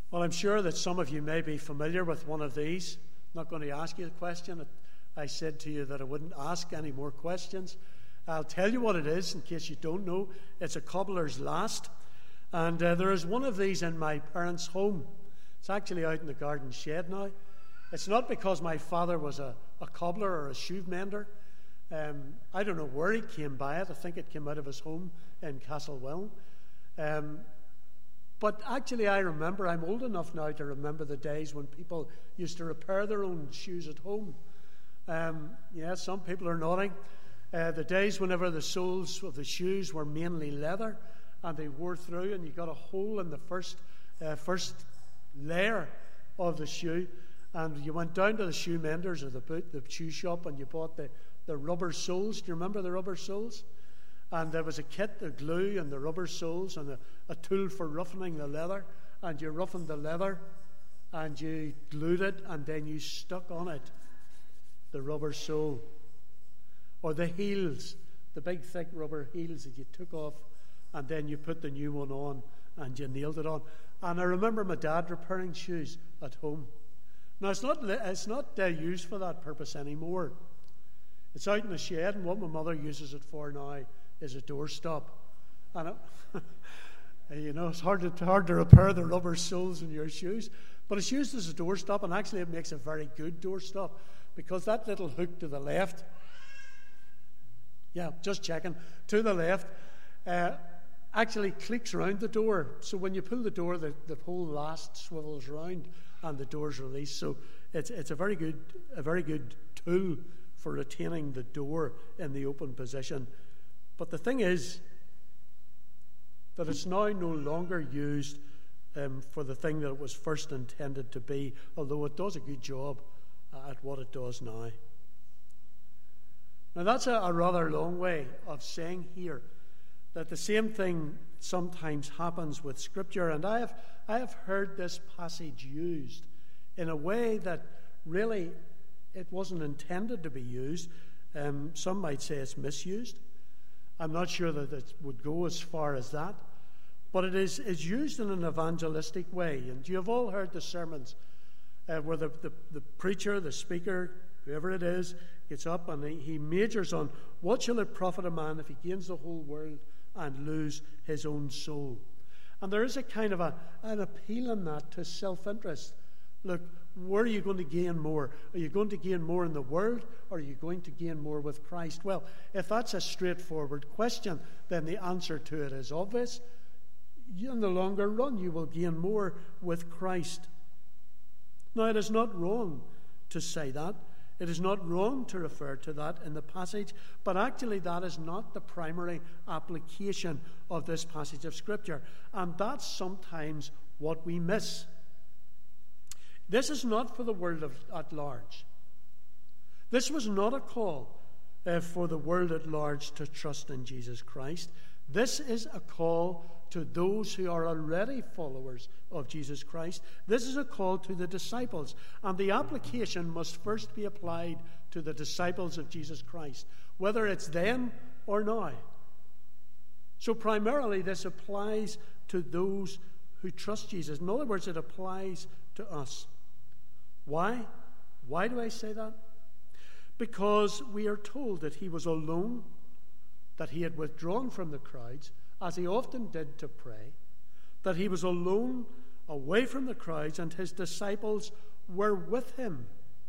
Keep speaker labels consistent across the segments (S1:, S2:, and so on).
S1: Well, I'm sure that some of you may be familiar with one of these. I'm not going to ask you the question. I said to you that I wouldn't ask any more questions. I'll tell you what it is in case you don't know. It's a cobbler's last. And there is one of these in my parents' home. It's actually out in the garden shed now. It's not because my father was a cobbler or a shoe mender. I don't know where he came by it. I think it came out of his home in Castlewellan. But actually, I remember, I'm old enough now to remember the days when people used to repair their own shoes at home. Yeah, some people are nodding. The days whenever the soles of the shoes were mainly leather and they wore through and you got a hole in the first layer of the shoe, and you went down to the shoe menders or the shoe shop and you bought the rubber soles. Do you remember the rubber soles? And there was a kit, the glue and the rubber soles and a tool for roughening the leather. And you roughened the leather and you glued it and then you stuck on it the rubber sole. Or the heels, the big thick rubber heels that you took off and then you put the new one on and you nailed it on. And I remember my dad repairing shoes at home. Now it's not used for that purpose anymore. It's out in the shed, and what my mother uses it for now is a doorstop. And it's hard to repair the rubber soles in your shoes, but it's used as a doorstop, and actually it makes a very good doorstop because that little hook to the left, yeah, just checking, to the left, actually clicks around the door. So when you pull the door, the whole last swivels round and the door's released. So it's a very good tool for retaining the door in the open position. But the thing is that it's now no longer used for the thing that it was first intended to be, although it does a good job at what it does now. Now that's a rather long way of saying here that the same thing sometimes happens with Scripture, and I have heard this passage used in a way that really it wasn't intended to be used. Some might say it's misused. I'm not sure that it would go as far as that, but it is used in an evangelistic way. And you have all heard the sermons where the preacher, the speaker, whoever it is, gets up and he majors on what shall it profit a man if he gains the whole world and lose his own soul. And there is a kind of an appeal in that to self-interest. Look, where are you going to gain more? Are you going to gain more in the world, or are you going to gain more with Christ? Well, if that's a straightforward question, then the answer to it is obvious. In the longer run, you will gain more with Christ. Now, it is not wrong to say that. It is not wrong to refer to that in the passage, but actually that is not the primary application of this passage of Scripture. And that's sometimes what we miss. This is not for the world at large. This was not a call for the world at large to trust in Jesus Christ. This is a call to those who are already followers of Jesus Christ. This is a call to the disciples. And the application must first be applied to the disciples of Jesus Christ, whether it's then or now. So primarily this applies to those who trust Jesus. In other words, it applies to us. Why? Why do I say that? Because we are told that he was alone, that he had withdrawn from the crowds, as he often did to pray, that he was alone, away from the crowds, and his disciples were with him.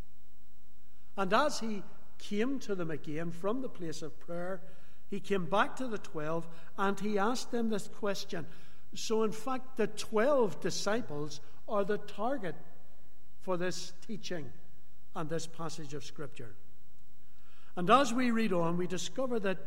S1: And as he came to them again from the place of prayer, he came back to the 12 and he asked them this question. So in fact, the 12 disciples are the target for this teaching and this passage of Scripture. And as we read on, we discover that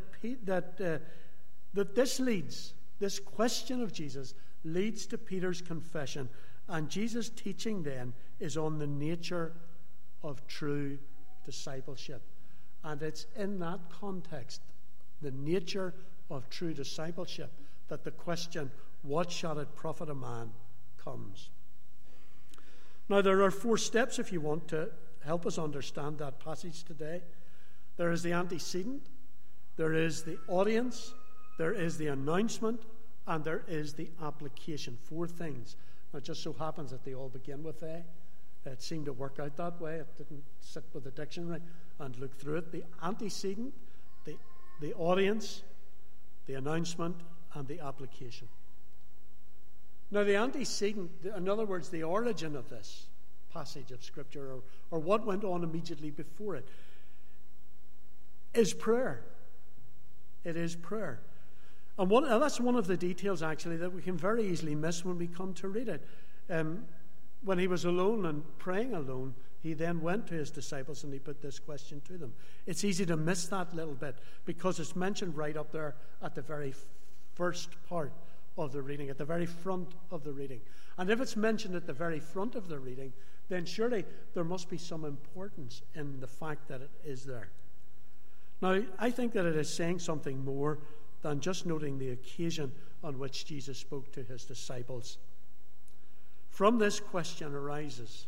S1: this question of Jesus leads to Peter's confession, and Jesus' teaching then is on the nature of true discipleship. And it's in that context, the nature of true discipleship, that the question, what shall it profit a man, comes. Now, there are 4 steps if you want to help us understand that passage today. There is the antecedent, there is the audience, there is the announcement, and there is the application. 4 things It just so happens that they all begin with A. It seemed to work out that way. It didn't sit with the dictionary and look through it. The antecedent, the audience, the announcement, and the application. Now, the antecedent, in other words, the origin of this passage of Scripture, or what went on immediately before it, is prayer. It is prayer. And that's one of the details, actually, that we can very easily miss when we come to read it. When he was alone and praying alone, he then went to his disciples and he put this question to them. It's easy to miss that little bit because it's mentioned right up there at the very first part of the reading, at the very front of the reading. And if it's mentioned at the very front of the reading, then surely there must be some importance in the fact that it is there. Now, I think that it is saying something more than just noting the occasion on which Jesus spoke to his disciples. From this question arises,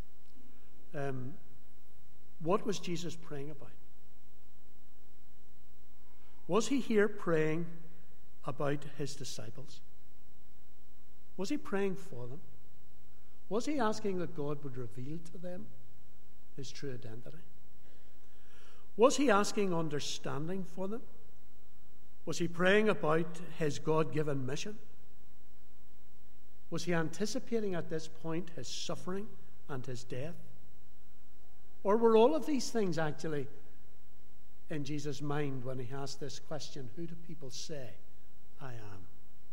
S1: what was Jesus praying about? Was he here praying about his disciples? Was he praying for them? Was he asking that God would reveal to them his true identity? Was he asking understanding for them? Was he praying about his God-given mission? Was he anticipating at this point his suffering and his death? Or were all of these things actually in Jesus' mind when he asked this question, who do people say I am?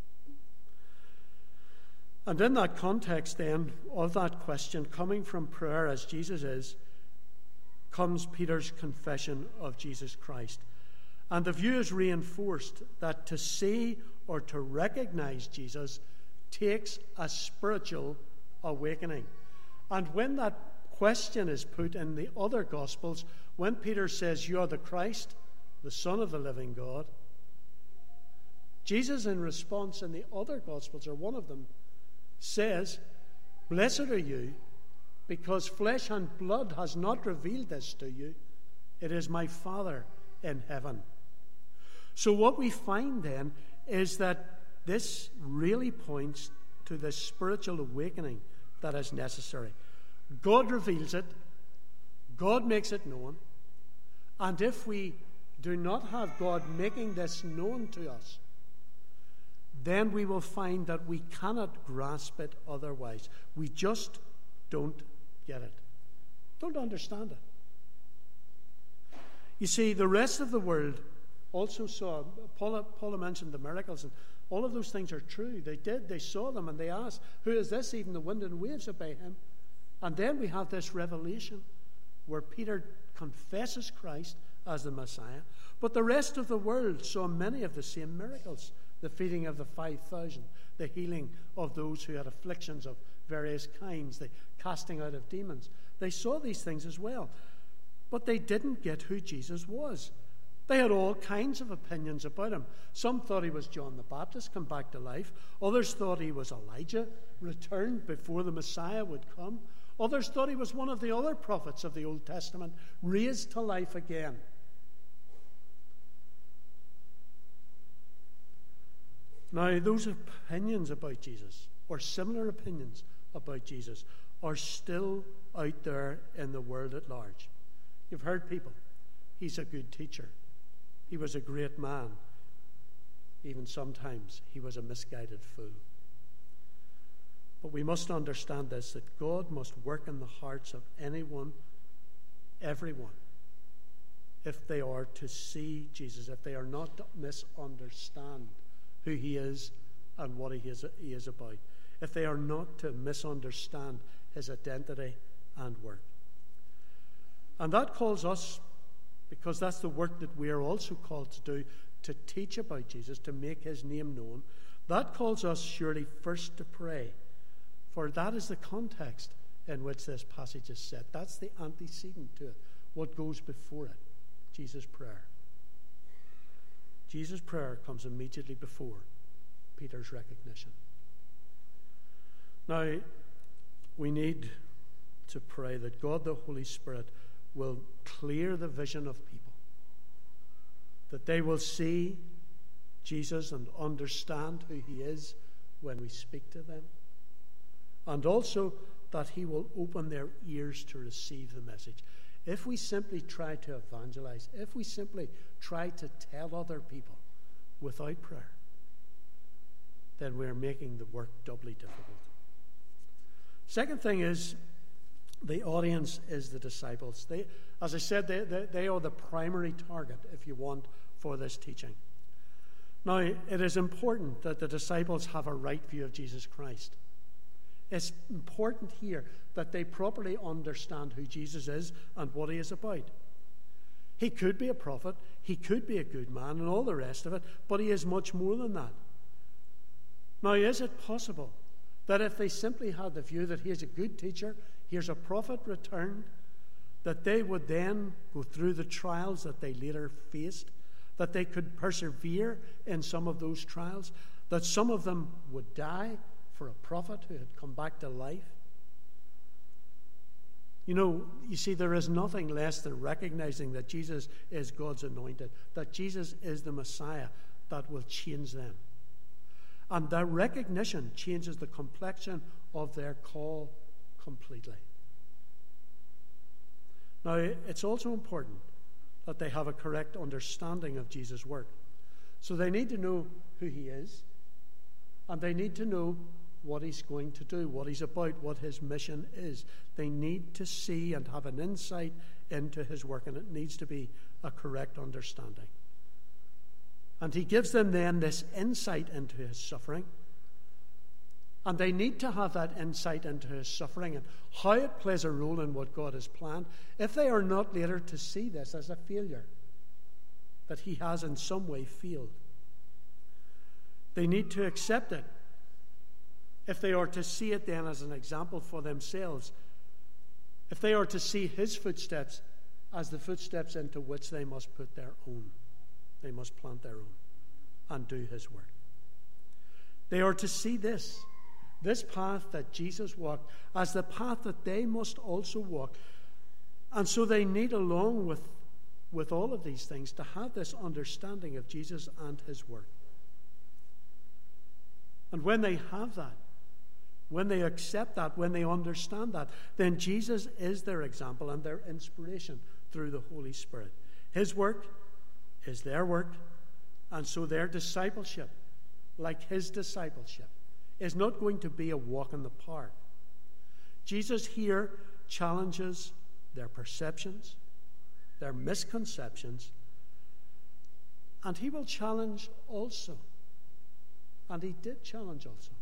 S1: And in that context then of that question, coming from prayer as Jesus is, comes Peter's confession of Jesus Christ. And the view is reinforced that to see or to recognize Jesus takes a spiritual awakening. And when that question is put in the other Gospels, when Peter says, "You are the Christ, the Son of the living God," Jesus in response in the other Gospels, or one of them, says, "Blessed are you, because flesh and blood has not revealed this to you. It is my Father in heaven." So what we find then is that this really points to the spiritual awakening that is necessary. God reveals it. God makes it known. And if we do not have God making this known to us, then we will find that we cannot grasp it otherwise. We just don't get it. Don't understand it. You see, the rest of the world also saw, Paula mentioned the miracles, and all of those things are true. They did, they saw them, and they asked, "Who is this? Even the wind and waves obey him." And then we have this revelation where Peter confesses Christ as the Messiah. But the rest of the world saw many of the same miracles. The feeding of the 5,000, the healing of those who had afflictions of various kinds, the casting out of demons. They saw these things as well. But they didn't get who Jesus was. They had all kinds of opinions about him. Some thought he was John the Baptist come back to life. Others thought he was Elijah returned before the Messiah would come. Others thought he was one of the other prophets of the Old Testament raised to life again. Now, those opinions about Jesus, or similar opinions about Jesus, are still out there in the world at large. You've heard people. He's a good teacher. He was a great man. Even sometimes he was a misguided fool. But we must understand this, that God must work in the hearts of anyone, everyone, if they are to see Jesus, if they are not to misunderstand who he is and what he is about, if they are not to misunderstand his identity and work. And that calls us, because that's the work that we are also called to do, to teach about Jesus, to make his name known. That calls us surely first to pray, for that is the context in which this passage is set. That's the antecedent to it, what goes before it, Jesus' prayer. Jesus' prayer comes immediately before Peter's recognition. Now, we need to pray that God the Holy Spirit will clear the vision of people, that they will see Jesus and understand who he is when we speak to them, and also that he will open their ears to receive the message. If we simply try to evangelize, if we simply try to tell other people without prayer, then we're making the work doubly difficult. Second thing is, the audience is the disciples. They, as I said, they are the primary target, if you want, for this teaching. Now, it is important that the disciples have a right view of Jesus Christ. It's important here that they properly understand who Jesus is and what he is about. He could be a prophet, he could be a good man, and all the rest of it, but he is much more than that. Now, is it possible that if they simply had the view that here's a good teacher, here's a prophet returned, that they would then go through the trials that they later faced, that they could persevere in some of those trials, that some of them would die for a prophet who had come back to life? You see, there is nothing less than recognizing that Jesus is God's anointed, that Jesus is the Messiah, that will change them. And that recognition changes the complexion of their call completely. Now, it's also important that they have a correct understanding of Jesus' work. So they need to know who he is, and they need to know what he's going to do, what he's about, what his mission is. They need to see and have an insight into his work, and it needs to be a correct understanding. And he gives them then this insight into his suffering. And they need to have that insight into his suffering and how it plays a role in what God has planned, if they are not later to see this as a failure, that he has in some way failed. They need to accept it, if they are to see it then as an example for themselves, if they are to see his footsteps as the footsteps into which they must put their own. They must plant their own and do his work. They are to see this path that Jesus walked as the path that they must also walk. And so they need, along with all of these things, to have this understanding of Jesus and his work. And when they have that, when they accept that, when they understand that, then Jesus is their example and their inspiration through the Holy Spirit. His work is their work, and so their discipleship, like his discipleship, is not going to be a walk in the park. Jesus here challenges their perceptions, their misconceptions, and he will challenge also, and he did challenge also,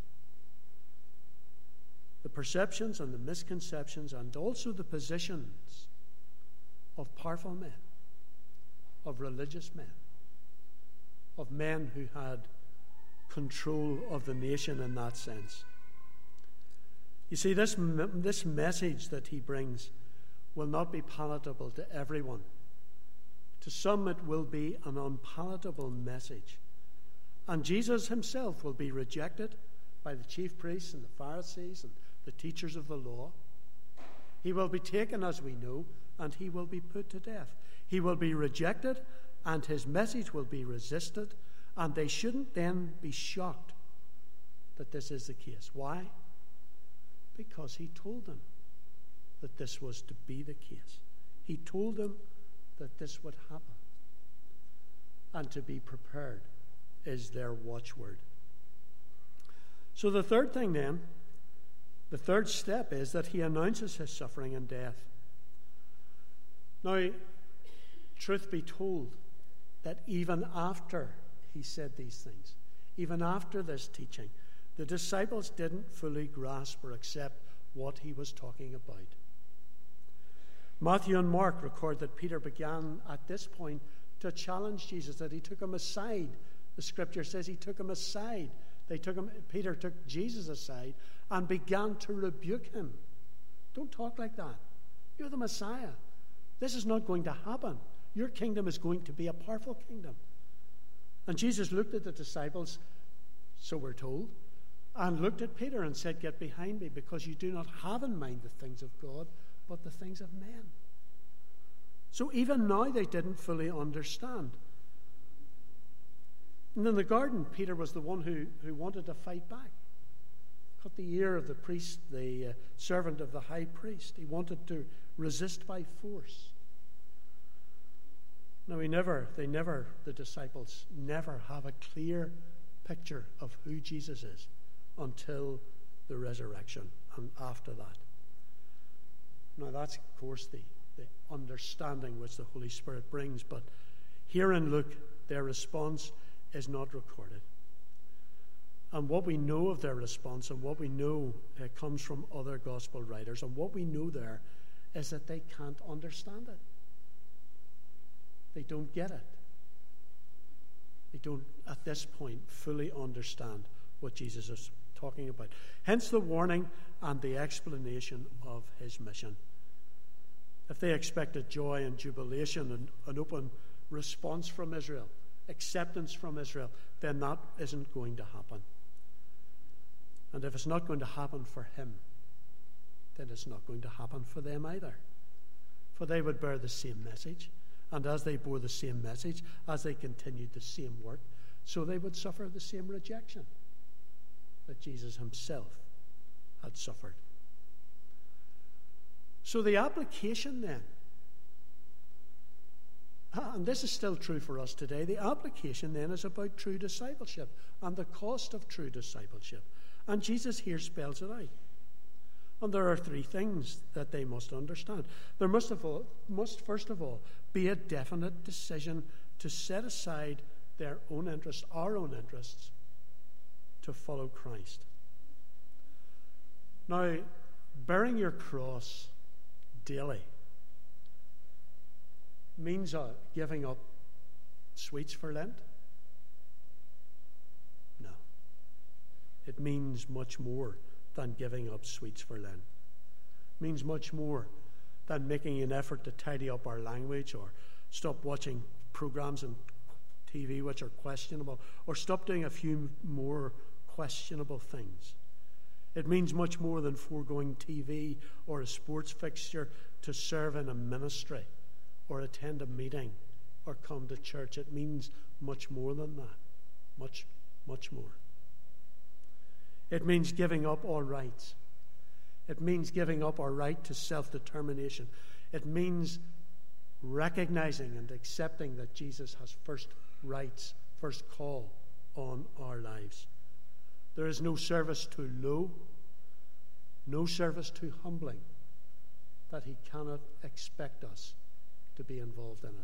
S1: the perceptions and the misconceptions and also the positions of powerful men, of religious men, of men who had control of the nation in that sense. You see, this message that he brings will not be palatable to everyone. To some it will be an unpalatable message. And Jesus himself will be rejected by the chief priests and the Pharisees and the teachers of the law. He will be taken, as we know, and he will be put to death. He will be rejected, and his message will be resisted, and they shouldn't then be shocked that this is the case. Why? Because he told them that this was to be the case. He told them that this would happen. And to be prepared is their watchword. So the third thing then, the third step is that he announces his suffering and death. Now, truth be told, that even after he said these things, even after this teaching, the disciples didn't fully grasp or accept what he was talking about. Matthew and Mark record that Peter began at this point to challenge Jesus, that he took him aside. The scripture says he took him aside. Peter took Jesus aside and began to rebuke him. Don't talk like that. You're the Messiah. This is not going to happen. Your kingdom is going to be a powerful kingdom. And Jesus looked at the disciples, so we're told, and looked at Peter and said, "Get behind me, because you do not have in mind the things of God, but the things of men." So even now they didn't fully understand. And in the garden, Peter was the one who wanted to fight back, cut the ear of the priest, the servant of the high priest. He wanted to resist by force. No, the disciples never have a clear picture of who Jesus is until the resurrection and after that. Now, that's, of course, the understanding which the Holy Spirit brings, but here in Luke, their response is not recorded. And what we know of their response and what we know comes from other gospel writers, and what we know there is that they can't understand it. They don't get it. They don't, at this point, fully understand what Jesus is talking about. Hence the warning and the explanation of his mission. If they expected joy and jubilation and an open response from Israel, acceptance from Israel, then that isn't going to happen. And if it's not going to happen for him, then it's not going to happen for them either. For they would bear the same message. And as they bore the same message, as they continued the same work, so they would suffer the same rejection that Jesus himself had suffered. So the application then, and this is still true for us today, the application then is about true discipleship and the cost of true discipleship. And Jesus here spells it out. And there are three things that they must understand. There must first of all, be a definite decision to set aside their own interests, our own interests, to follow Christ. Now, bearing your cross daily means giving up sweets for Lent? No. It means much more than giving up sweets for Lent. It means much more than making an effort to tidy up our language or stop watching programs on TV which are questionable or stop doing a few more questionable things. It means much more than foregoing TV or a sports fixture to serve in a ministry or attend a meeting or come to church. It means much more than that. Much, much more. It means giving up all rights. It means giving up our right to self-determination. It means recognizing and accepting that Jesus has first rights, first call on our lives. There is no service too low, no service too humbling, that he cannot expect us to be involved in it.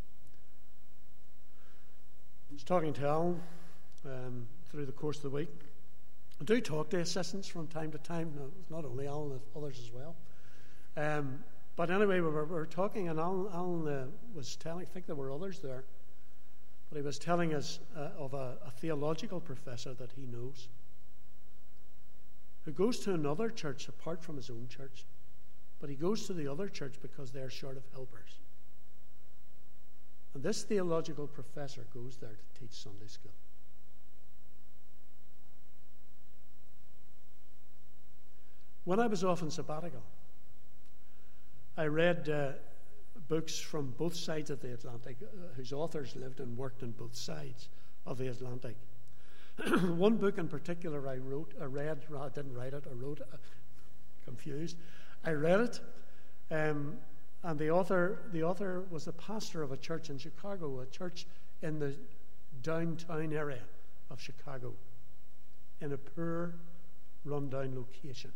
S1: I was talking to Alan through the course of the week. I do talk to assistants from time to time, not only Alan, others as well. But anyway, we were talking, and Alan was telling, I think there were others there, but he was telling us of a theological professor that he knows who goes to another church apart from his own church, but he goes to the other church because they're short of helpers. And this theological professor goes there to teach Sunday school. When I was off on sabbatical, I read books from both sides of the Atlantic, whose authors lived and worked on both sides of the Atlantic. One book in particular I wrote, confused. I read it, and the author was the pastor of a church in Chicago, a church in the downtown area of Chicago, in a poor, run-down location.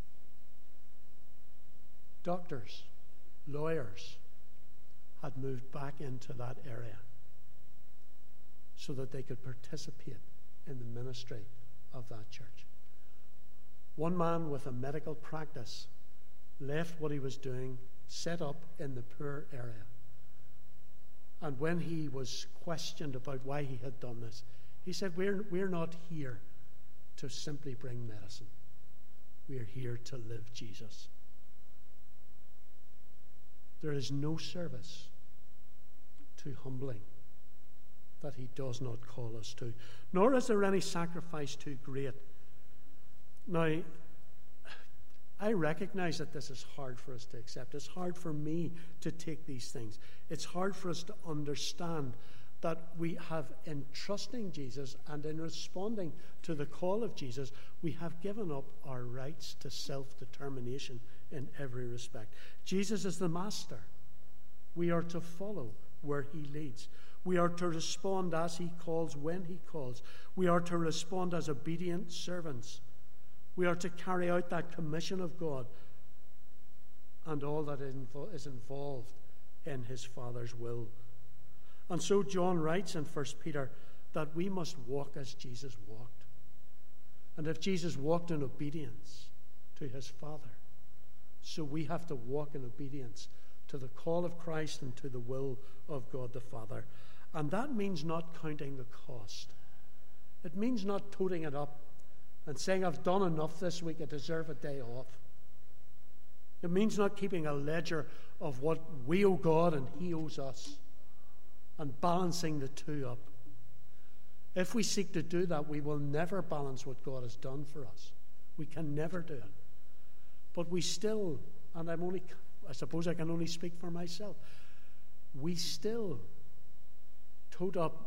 S1: Doctors, lawyers had moved back into that area so that they could participate in the ministry of that church. One man with a medical practice left what he was doing, set up in the poor area. And when he was questioned about why he had done this, he said, we're not here to simply bring medicine. We're here to live Jesus. There is no service too humbling that he does not call us to, nor is there any sacrifice too great. Now, I recognize that this is hard for us to accept. It's hard for me to take these things. It's hard for us to understand that we have, in trusting Jesus and in responding to the call of Jesus, we have given up our rights to self-determination in every respect. Jesus is the master. We are to follow where he leads. We are to respond as he calls, when he calls. We are to respond as obedient servants. We are to carry out that commission of God and all that is involved in his Father's will. And so John writes in 1 Peter that we must walk as Jesus walked. And if Jesus walked in obedience to his Father, so we have to walk in obedience to the call of Christ and to the will of God the Father. And that means not counting the cost. It means not toting it up and saying, I've done enough this week, I deserve a day off. It means not keeping a ledger of what we owe God and he owes us, and balancing the two up. If we seek to do that, we will never balance what God has done for us. We can never do it. But we still, and I suppose I can only speak for myself, we still tote up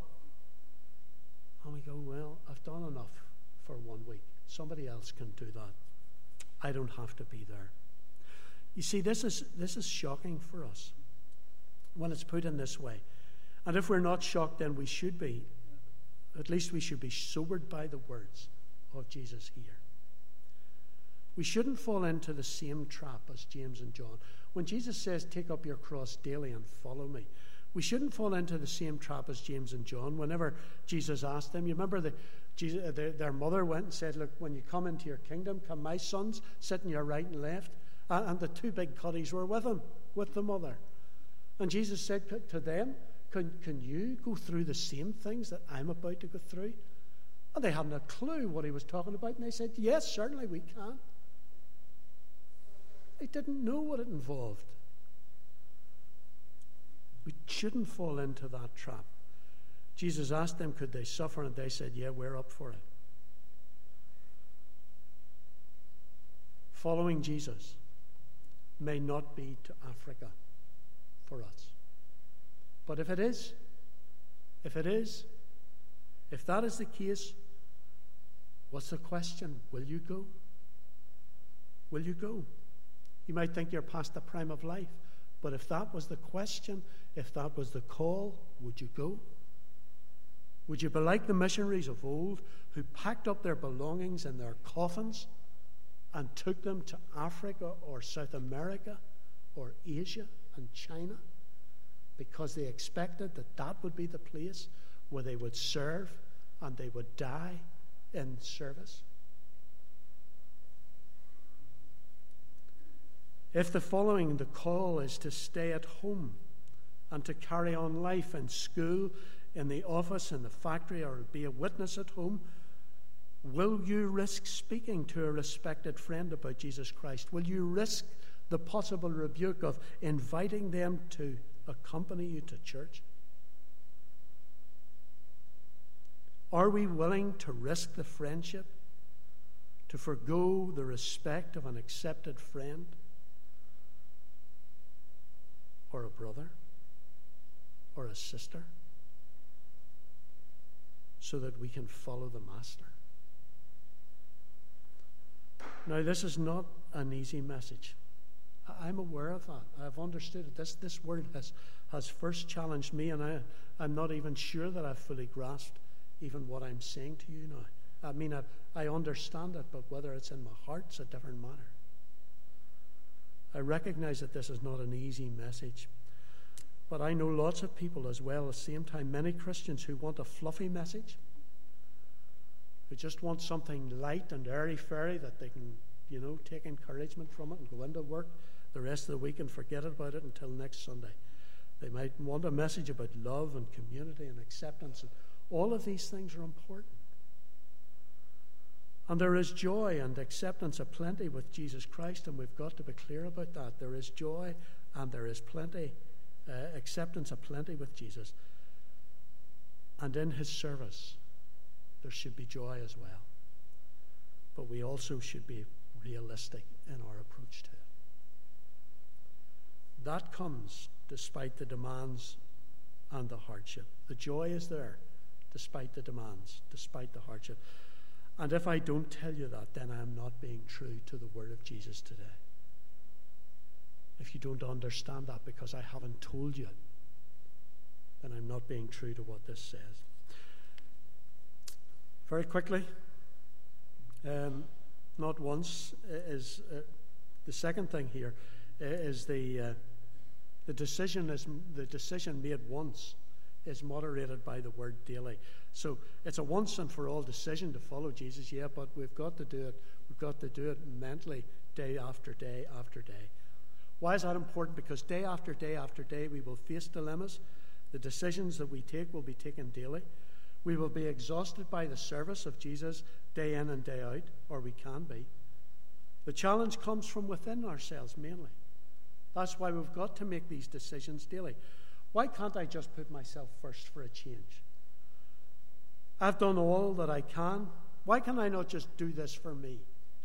S1: and we go, well, I've done enough for 1 week. Somebody else can do that. I don't have to be there. You see, this is shocking for us when it's put in this way. And if we're not shocked, then we should be. At least we should be sobered by the words of Jesus here. We shouldn't fall into the same trap as James and John. When Jesus says, take up your cross daily and follow me, we shouldn't fall into the same trap as James and John. Whenever Jesus asked them, you remember their mother went and said, look, when you come into your kingdom, can my sons sit on your right and left? And the two big cuddies were with him, with the mother. And Jesus said to them, can you go through the same things that I'm about to go through? And they hadn't a clue what he was talking about. And they said, yes, certainly we can. They didn't know what it involved. We shouldn't fall into that trap. Jesus asked them, could they suffer? And they said, yeah, we're up for it. Following Jesus may not be to Africa for us. But if that is the case, what's the question? Will you go? Will you go? You might think you're past the prime of life, but if that was the question, if that was the call, would you go? Would you be like the missionaries of old who packed up their belongings in their coffins and took them to Africa or South America or Asia and China because they expected that would be the place where they would serve and they would die in service? If the following the call is to stay at home and to carry on life in school, in the office, in the factory, or be a witness at home, will you risk speaking to a respected friend about Jesus Christ? Will you risk the possible rebuke of inviting them to accompany you to church? Are we willing to risk the friendship, to forgo the respect of an accepted friend or a brother or a sister so that we can follow the Master? Now, this is not an easy message. I'm aware of that. I've understood it. This word has first challenged me, and I'm not even sure that I've fully grasped even what I'm saying to you now. I mean, I understand it, but whether it's in my heart's a different matter. I recognize that this is not an easy message, but I know lots of people as well, at the same time, many Christians who want a fluffy message, who just want something light and airy-fairy that they can, take encouragement from it and go into work the rest of the week and forget about it until next Sunday. They might want a message about love and community and acceptance. And all of these things are important. And there is joy and acceptance aplenty with Jesus Christ, and we've got to be clear about that. There is joy and there is plenty, acceptance aplenty with Jesus. And in his service, there should be joy as well. But we also should be realistic in our approach to it. That comes despite the demands and the hardship. The joy is there, despite the demands, despite the hardship. And if I don't tell you that, then I am not being true to the word of Jesus today. If you don't understand that because I haven't told you, then I'm not being true to what this says. Very quickly, not once is the second thing here is the decision made once is moderated by the word daily. So it's a once and for all decision to follow Jesus, yeah, but we've got to do it. We've got to do it mentally, day after day after day. Why is that important? Because day after day after day we will face dilemmas. The decisions that we take will be taken daily. We will be exhausted by the service of Jesus day in and day out, or we can be. The challenge comes from within ourselves mainly. That's why we've got to make these decisions daily. Why can't I just put myself first for a change? I've done all that I can. Why can I not just do this for me?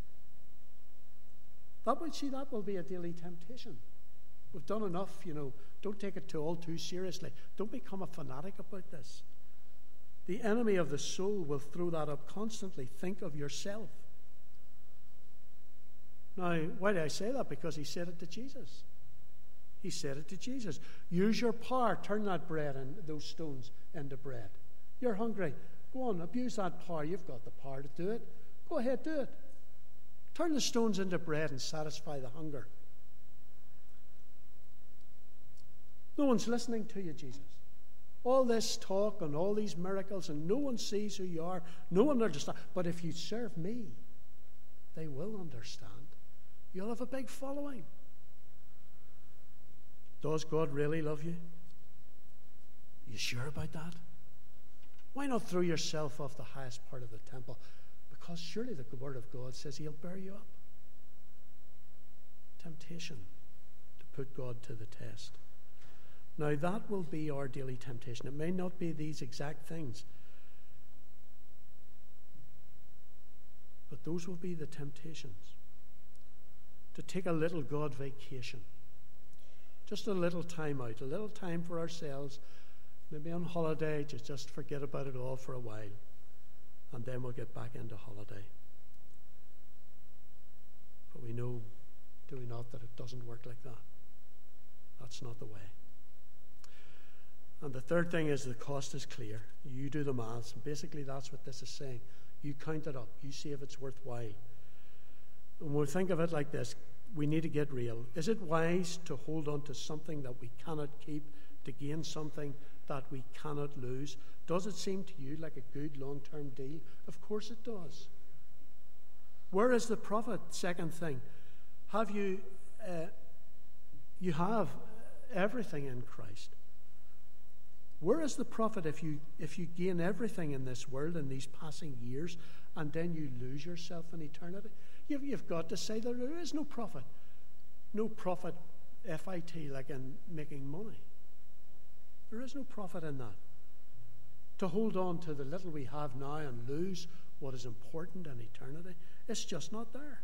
S1: That will be a daily temptation. We've done enough, Don't take it all too seriously. Don't become a fanatic about this. The enemy of the soul will throw that up constantly. Think of yourself. Now, why do I say that? Because he said it to Jesus. He said it to Jesus. Use your power. Turn that bread and those stones into bread. You're hungry. Go on, abuse that power. You've got the power to do it. Go ahead, do it. Turn the stones into bread and satisfy the hunger. No one's listening to you, Jesus. All this talk and all these miracles, and no one sees who you are. No one understands. But if you serve me, they will understand. You'll have a big following. Does God really love you? You sure about that? Why not throw yourself off the highest part of the temple? Because surely the word of God says he'll bear you up. Temptation to put God to the test. Now that will be our daily temptation. It may not be these exact things, but those will be the temptations. To take a little God vacation. Just a little time out, a little time for ourselves, maybe on holiday, to just forget about it all for a while, and then we'll get back into holiday. But we know, do we not, that it doesn't work like that. That's not the way. And the third thing is the cost is clear. You do the maths, and basically that's what this is saying. You count it up. You see if it's worthwhile. And we'll think of it like this. We need to get real. Is it wise to hold on to something that we cannot keep to gain something that we cannot lose? Does it seem to you like a good long-term deal? Of course it does. Where is the profit? Second thing. Have you have everything in Christ. Where is the profit if you gain everything in this world in these passing years and then you lose yourself in eternity? You've got to say that there is no profit. No profit, FIT, like in making money. There is no profit in that. To hold on to the little we have now and lose what is important in eternity, it's just not there.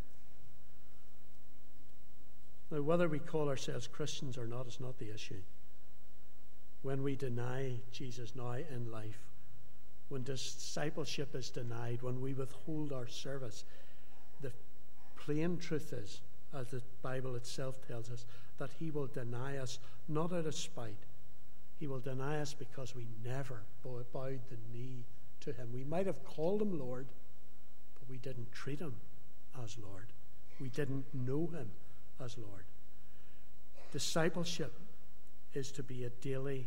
S1: Now, whether we call ourselves Christians or not is not the issue. When we deny Jesus now in life, when discipleship is denied, when we withhold our service, the plain truth is, as the Bible itself tells us, that he will deny us not out of spite. He will deny us because we never bowed the knee to him. We might have called him Lord, but we didn't treat him as Lord. We didn't know him as Lord. Discipleship is to be a daily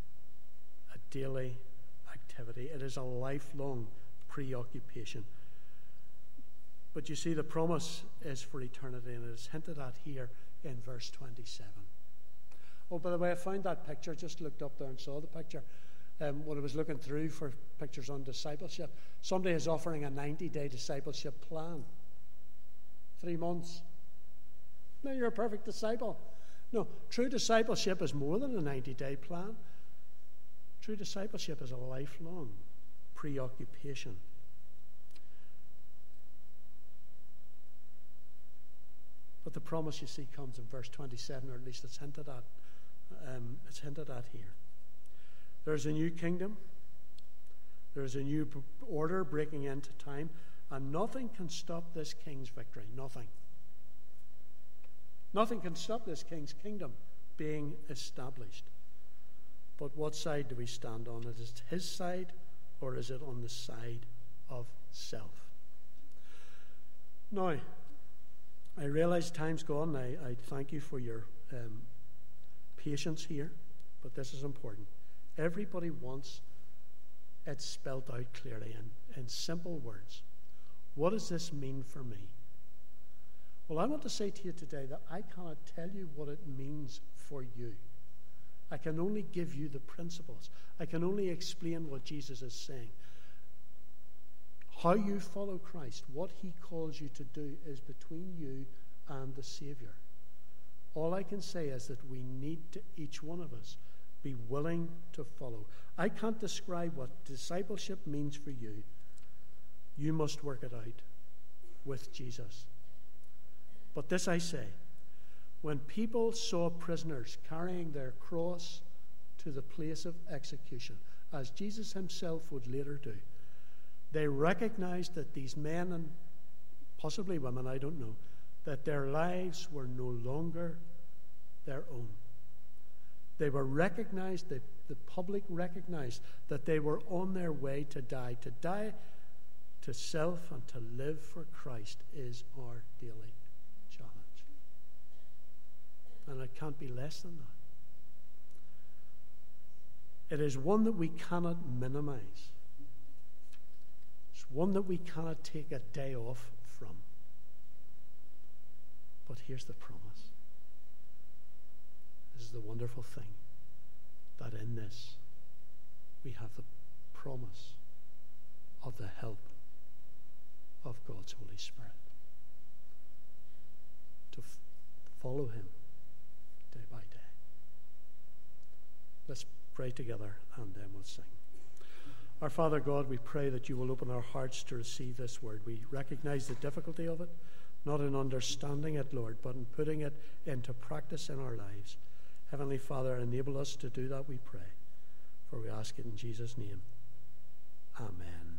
S1: activity. It is a lifelong preoccupation. But you see, the promise is for eternity, and it is hinted at here in verse 27. Oh, by the way, I found that picture. Just looked up there and saw the picture. When I was looking through for pictures on discipleship, somebody is offering a 90-day discipleship plan. 3 months. Now you're a perfect disciple. No, true discipleship is more than a 90-day plan. True discipleship is a lifelong preoccupation. But the promise, you see, comes in verse 27, or at least it's hinted at here. There's a new kingdom. There's a new order breaking into time. And nothing can stop this king's victory. Nothing. Nothing can stop this king's kingdom being established. But what side do we stand on? Is it his side, or is it on the side of self? Now, I realize time's gone. I thank you for your patience here, but this is important. Everybody wants it spelled out clearly in simple words. What does this mean for me? Well, I want to say to you today that I cannot tell you what it means for you. I can only give you the principles. I can only explain what Jesus is saying. How you follow Christ, what he calls you to do, is between you and the Savior. All I can say is that we need to, each one of us, be willing to follow. I can't describe what discipleship means for you. You must work it out with Jesus. But this I say, when people saw prisoners carrying their cross to the place of execution, as Jesus himself would later do, they recognized that these men, and possibly women, I don't know, that their lives were no longer their own. They were recognized, the public recognized that they were on their way to die. To die to self and to live for Christ is our daily challenge. And it can't be less than that. It is one that we cannot minimize. It's one that we cannot take a day off from. But here's the promise. This is the wonderful thing, that in this we have the promise of the help of God's Holy Spirit to follow him day by day. Let's pray together and then we'll sing. Our Father God, we pray that you will open our hearts to receive this word. We recognize the difficulty of it, not in understanding it, Lord, but in putting it into practice in our lives. Heavenly Father, enable us to do that, we pray. For we ask it in Jesus' name. Amen.